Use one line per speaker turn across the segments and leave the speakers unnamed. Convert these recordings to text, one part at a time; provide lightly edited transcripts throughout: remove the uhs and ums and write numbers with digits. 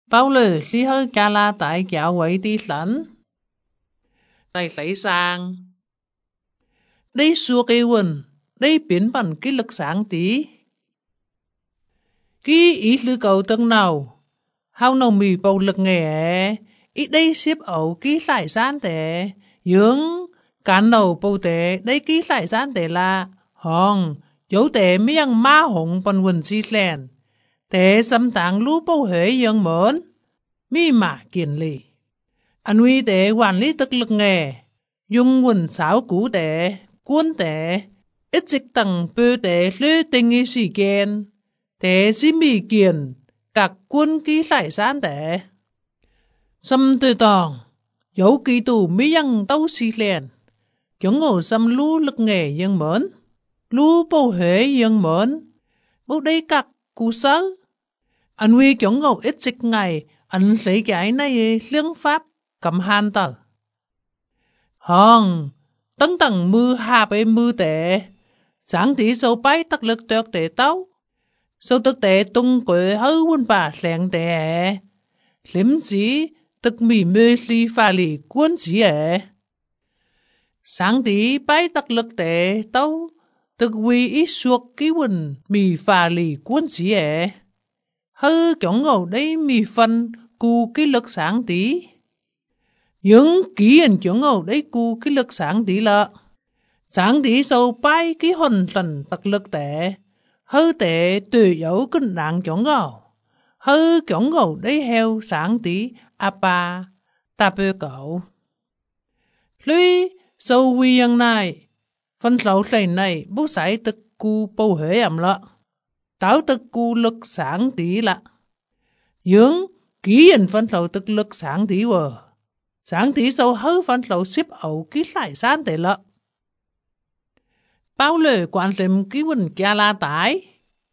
Bao lử lý hơi Gia La tại giáo quấy đi sẵn. Tại lấy sang. Đây xua cây quần, đây biến bằng cái lực sáng tí. Cái ý lưu cầu tân nào, hao nào mì bầu lực nghề, ít đây xếp ẩu cái lại gian tệ, dưỡng cán nào bầu tệ, đây cái lại gian tệ là hòn, dấu tệ miếng ma hồng bằng quần xí lèn, tệ xâm tạng lũ bầu hệ dân mớn, mi mà kiền lì. Anh huy tệ quản lý tức lực nghề, dùng quần xáo cú tệ, cuốn tệ, ít dịch tầng bơ tệ lưu tình ý sĩ kèn, thế sĩ mì kiền, các quân ký lại gian tệ. Xâm tư tòng, dấu kỳ tù mỹ dân tâu xì lèn, chúng ngồi xâm lũ lực nghề dân mớn, lũ bầu hệ dân mớn, bầu đây các cú sớ. Anh huy chúng ngồi ít dịch ngày, anh lấy cái này lương pháp cầm hàn tờ. Hòn, tấn tầng mư hạ bê mư tệ, sáng tí sâu bái tắc lực tuyệt tệ tấu. Sâu tức tệ tung quệ hư quân bà lẹn tệ, liếm chí tức mì mê ly pha lì cuốn chí ế. Sáng tí bái tắc lực tệ tấu, tức quy ít suộc ký quần mì pha lì cuốn chí ế. Hư chóng ngầu đây mì phân cu cái lực sáng tí. Nhưng ký hình chóng ngầu đây cu cái lực sáng tí lợ. Sáng tí sâu bái cái hồn thần tắc lực tệ. Hư tệ tùy dấu kinh đảng chóng ngầu. Hư chóng ngầu đây heo sáng tí apa ta bơ cậu. Lui sâu quy dân này, phân sầu sầy này bố sải tức cu bầu hệ ẩm lợ. Táo tức cu lực sáng tí lạ. Nhưng ký hình phân sầu tức lực sáng tí vờ. Sáng tí sâu hư phân sầu xếp ẩu ký lại sáng tệ lợ. Bao lời quan tâm ký quần Gia La tái.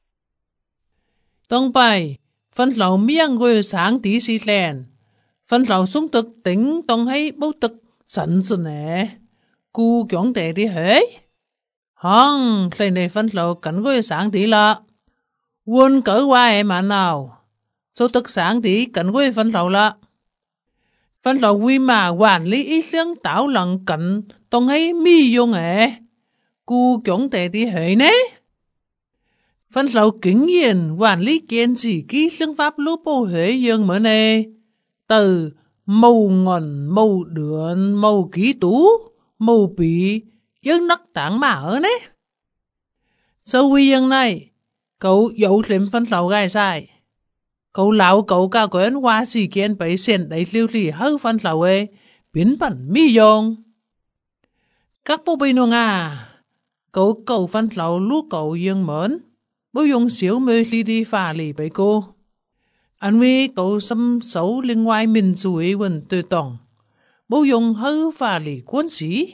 Tông bài, phân sầu miệng người sáng tí xí lèn. Phân sầu sung tức tính tông hay bố tức sẵn sẵn nè. Cú chống tệ đi hế. Hông, thầy này phân sầu cảnh người sáng tí lợ. Quân cỡ qua em mà nào. Số tức sáng tí cảnh người phân sầu lợ. Phân sầu quy mà quản lý ý xương tạo lần cảnh tông hay mi dùng ế. Cú chống tệ đi hệ nế. Phân sầu kính nhiên quản lý kiên chỉ ký xương pháp lúc bầu hệ dương mở nê. Từ màu ngọn, màu đường, màu ký tú, màu bí, dương nắc tảng mà ở nế. Sau quy dương này, cậu dấu thêm phân sầu gai sai. Cậu lão cậu cao quen hoa xì kiên bấy xuyên đầy lưu lì hư phân sầu ê, biến bẩn mi dùng. Các bố bì nông à, cậu cầu phân sầu lúc cậu dương mớn, bố dùng xíu mê lì đi phà lì bấy cô. Anh vì cậu xâm xấu liên ngoài mình rủi quần tư tổng, bố dùng hư phà lì cuốn xí.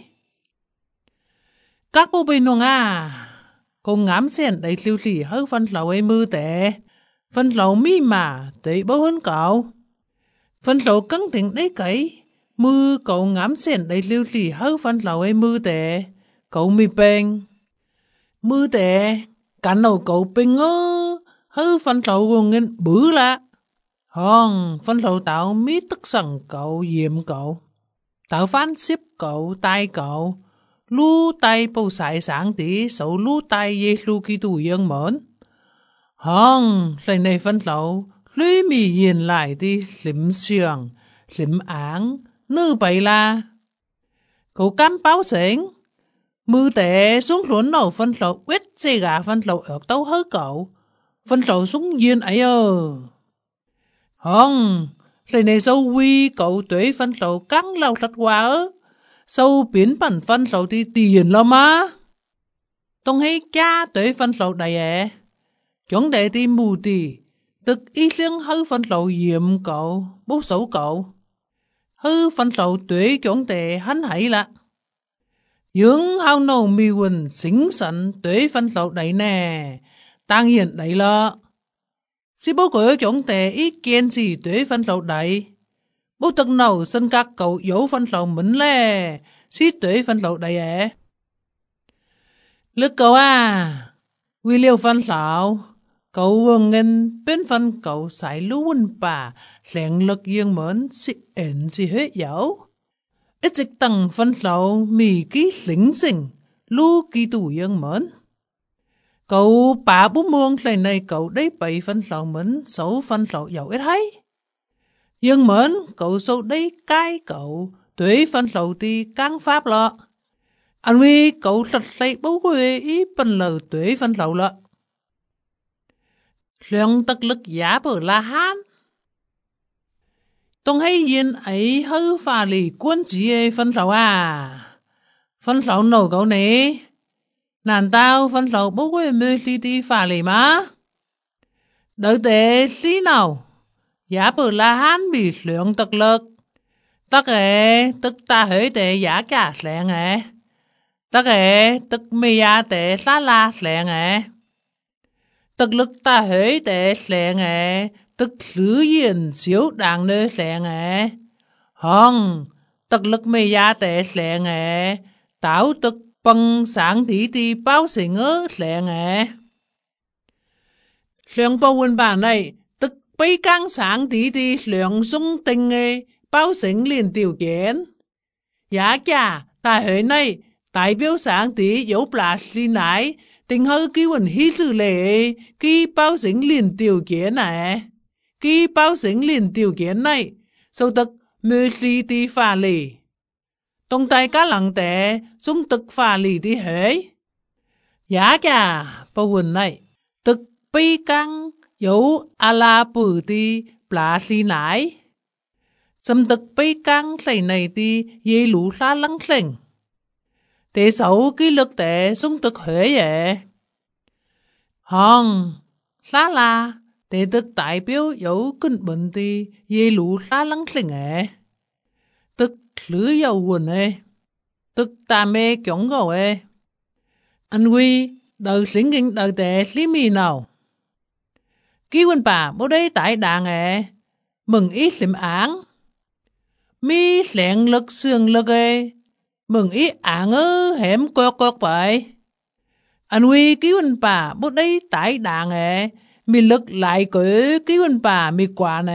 Các bố bì nông à, cậu ngắm xuyên đầy lưu lì hư phân sầu ê mư tệ, phân sầu mi mà tệ bố hơn cậu. Phân sầu căng tỉnh đấy cấy, mư cậu ngắm xuyên đầy lưu lì hư phân sầu ê mư tệ, cậu mi bèn. Mư tệ, cả nầu cậu bình ơ, hư phân sầu gồm ngân bứ lạ. Hòn, phân sầu tạo mí tức sẵn cậu diệm cậu. Tạo phán xếp cậu, tay cậu. Lú tay bầu sải sáng tí, sầu lú tay Giê-xu Ki-tu dân mớn. Hòn, lần này phân sầu, lưới mì nhìn lại đi lịm xương, lịm áng, nữ bày la. Cậu cám báo xỉnh. Mư tệ xuống luận đầu phân sầu quét xe gà phân sầu ở tấu hớ cậu. Phân sầu xuống nhiên ấy ơ. Hông, lần này sâu quy cậu tuế phân sầu căng lâu thật quá ơ. Sâu biến bản phân sầu thì tiền lo mà. Tông hay cha tuế phân sầu đầy ế. Chúng đệ thì mù tì, tức ý lương hư phân sầu diệm cậu, bố xấu cậu. Hư phân sầu tuế chúng đệ hắn hãy lạ. Nhưng hao nâu mì quần xính sẵn tuế phân sầu đầy nè, tăng hiện đầy lọ. Xí bố của chúng tệ ý kiến gì tuế phân sầu đầy. Bố tức nào xin các cậu dấu phân sầu mến lè, xí tuế phân sầu đầy ế. Lực cậu à, quy liêu phân sầu, cậu hương ngân bên phần cậu sải lũ quân bà lẹn lực dương mến sĩ ẩn sĩ hết dấu. Ít dịch tăng phân lậu mì ký lính sinh lũ ký tù dương mến. Cậu bà bố muông lại này cậu đấy bày phân lậu mến xấu phân lậu dấu ít hay. Dương mến cậu sâu đấy cái cậu tuế phân lậu thì căng pháp lọ. Anh vì cậu thật lấy bố quê ý phân lậu tuế phân lậu lọ. Lượng tật lực giá bờ La Hán. Tông hay yên ấy hư phà lì quân chí phân lậu à. Phân lậu nổ cậu nế. Nàn tao phân lậu bố quê mê lý đi phà lì mà. Đợi tế lý nào. Giá bờ La Hán bị lượng tật lực. Tắc tức ta hơi tế giá cả lẹn Tắc tức mê giá tế lá la lẹn Tức lực ta hơi tế lẹn tức lữ yên xíu đàng nơi lẹn Hông, tức lực mê giá tế lẹn táo tức bằng sáng tí bao sinh lẹn Lượng bao quân bản này tức bấy căng sáng tí lượng sung tình bao sinh liền điều kiện. Giá cả ta hơi này đại biểu sáng tí dấu bà lý nái tình hư ký quần hí sư lệ ký bao sinh liền điều kiện này. Ký bao sinh liền điều kiện này sau tức mê lý tí phà lì. Tông tay cá lặng tệ xung tức phà lì tí hơi. Giá cả bao quần này tức bấy căng dấu a-la bử tí bà lý nái. Xâm tức bấy căng lấy này thì dễ lũ xa lăng sinh. Tế xấu ký lực tế xung tức huế Hông, xa là tế tức đại biểu dấu kinh bệnh thì dễ lũ xa lăng sinh Tức lữ dầu quần Tức tà mê chống gầu Anh quy đời sinh kinh đời tế lý mì nào. Ký quân bà bố đây tại đàn mừng ít xìm án. Mi lẹn lực xương lực mừng ý ảng hẻm cọc vậy. Anh huy ký huynh bà bố đây tại đàn mi lực lại cử ký huynh bà mi quả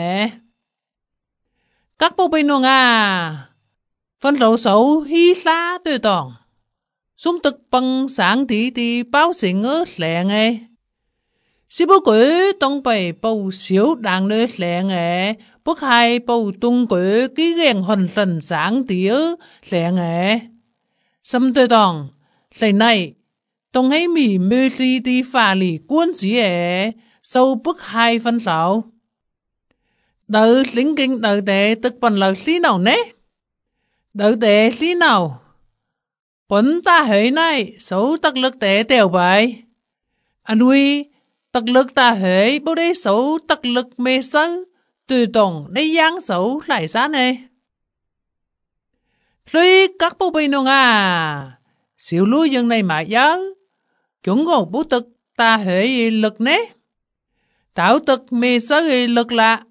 Các bố bên nông phân lậu xấu hi xa tôi toàn. Xuống tức bằng sáng tí bao sinh lẹn Sĩ bố cử tông bày bầu xíu đàn nơi lẹn bức hai bầu tung cử ký ghen hoàn thần sáng tía lẹn Xâm tôi toàn, lấy này, tông hay mì mê lý đi phà lì quân chí sâu bức hai phân sáu. Đợi lính kinh đợi tế tức bằng lời lý nào nế. Đợi tế lý nào. Bấn ta hơi này, xấu tắc lực tế tiểu bài. Anh huy, tắc lực ta hơi bố đây xấu tắc lực mê sơ. Từ tổng đây giang xấu lại xa Rồi các bố bê nông xíu lúa dân này mà nhớ. Chúng ngồi bố tức ta hệ lực nế. Tạo tức mê sơ lực lạ.